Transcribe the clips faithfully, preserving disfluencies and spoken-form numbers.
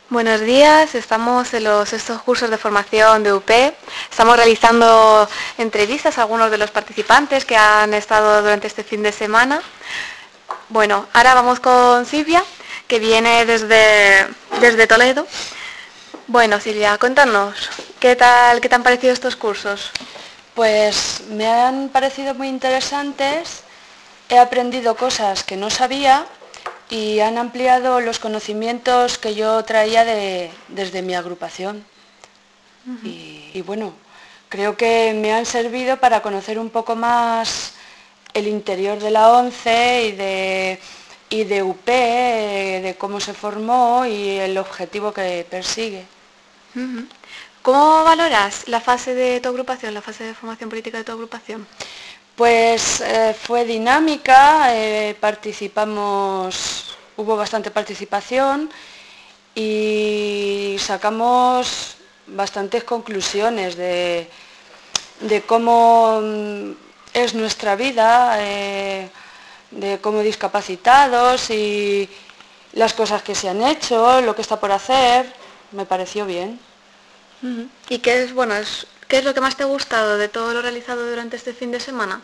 Buenos días, estamos en los estos cursos de formación de U P. Estamos realizando entrevistas a algunos de los participantes que han estado durante este fin de semana. Bueno, ahora vamos con Silvia, que viene desde, desde Toledo. Bueno, Silvia, cuéntanos, ¿qué tal, qué te han parecido estos cursos? Pues me han parecido muy interesantes, he aprendido cosas que no sabía y han ampliado los conocimientos que yo traía de, desde mi agrupación. Uh-huh. Y, y bueno, creo que me han servido para conocer un poco más el interior de la ONCE y de, y de U P, de cómo se formó y el objetivo que persigue. Uh-huh. ¿Cómo valoras la fase de tu agrupación, la fase de formación política de tu agrupación? Pues eh, fue dinámica, eh, participamos, hubo bastante participación y sacamos bastantes conclusiones de, de cómo mm, es nuestra vida, eh, de cómo discapacitados y las cosas que se han hecho, lo que está por hacer, me pareció bien. Uh-huh. ¿Y qué es, bueno, es, qué es lo que más te ha gustado de todo lo realizado durante este fin de semana?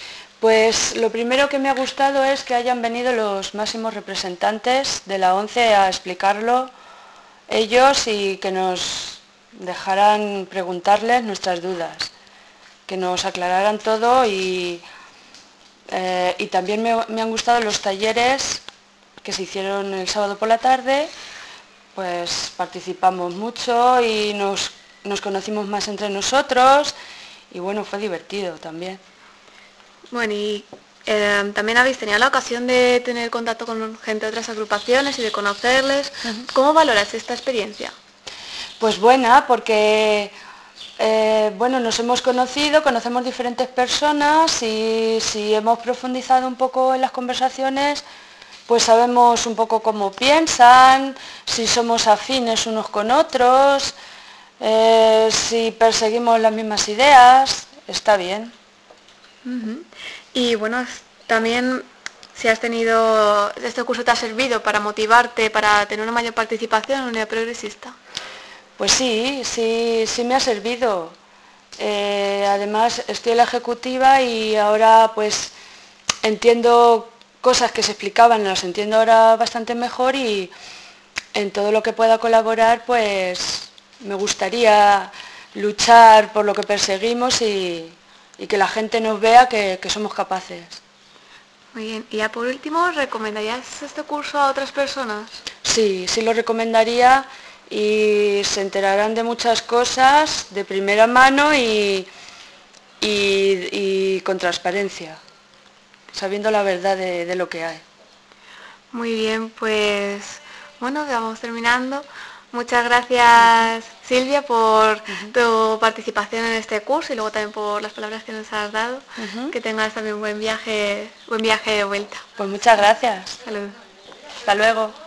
Pues lo primero que me ha gustado es que hayan venido los máximos representantes de la ONCE a explicarlo ellos y que nos dejaran preguntarles nuestras dudas, que nos aclararan todo y, eh, y también me, me han gustado los talleres que se hicieron el sábado por la tarde, pues participamos mucho y nos, nos conocimos más entre nosotros y bueno, fue divertido también. Bueno, y eh, también habéis tenido la ocasión de tener contacto con gente de otras agrupaciones y de conocerles. Uh-huh. ¿Cómo valoras esta experiencia? Pues buena, porque eh, bueno, nos hemos conocido, conocemos diferentes personas y si hemos profundizado un poco en las conversaciones, pues sabemos un poco cómo piensan, si somos afines unos con otros, eh, si perseguimos las mismas ideas, está bien. Uh-huh. Y bueno, también si has tenido, este curso te ha servido para motivarte, para tener una mayor participación en la unidad progresista. Pues sí, sí, sí me ha servido. Eh, además estoy en la ejecutiva y ahora pues entiendo cosas que se explicaban, las entiendo ahora bastante mejor y en todo lo que pueda colaborar pues me gustaría luchar por lo que perseguimos y, y que la gente nos vea que, que somos capaces. Muy bien. Y ya por último, ¿recomendarías este curso a otras personas? Sí, sí lo recomendaría y se enterarán de muchas cosas de primera mano y, y, y con transparencia, sabiendo la verdad de, de lo que hay. Muy bien, pues bueno, ya vamos terminando. Muchas gracias Silvia por Uh-huh. tu participación en este curso y luego también por las palabras que nos has dado. Uh-huh. Que tengas también buen viaje, buen viaje de vuelta. Pues muchas gracias. Salud. Hasta luego.